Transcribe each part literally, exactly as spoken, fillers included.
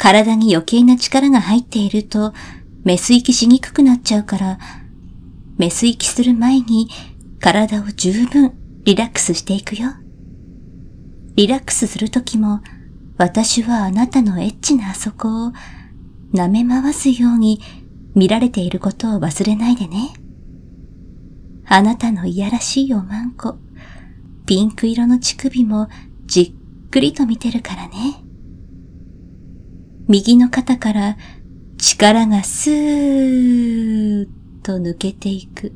体に余計な力が入っていると、メス息しにくくなっちゃうから、メス息する前に体を十分リラックスしていくよ。リラックスするときも、私はあなたのエッチなあそこを舐め回すように見られていることを忘れないでね。あなたのいやらしいおまんこ、ピンク色の乳首もじっくりと見てるからね。右の肩から力がスーッと抜けていく。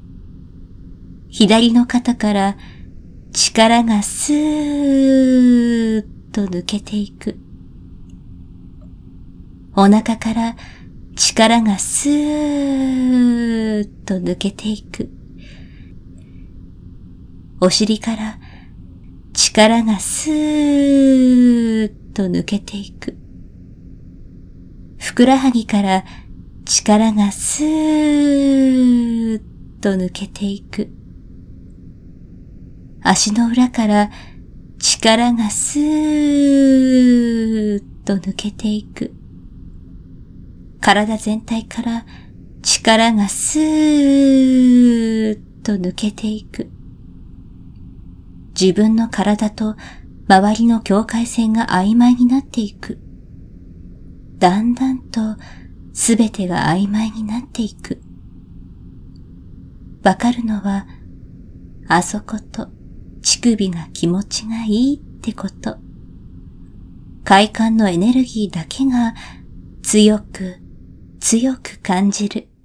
左の肩から力がスーッと抜けていく。お腹から力がスーッと抜けていく。お尻から力がスーッと抜けていく。ふくらはぎから力がスーッと抜けていく。足の裏から力がスーッと抜けていく。体全体から力がスーッと抜けていく。自分の体と周りの境界線が曖昧になっていく。だんだんとすべてが曖昧になっていく。わかるのは、あそこと乳首が気持ちがいいってこと。快感のエネルギーだけが強く強く感じる。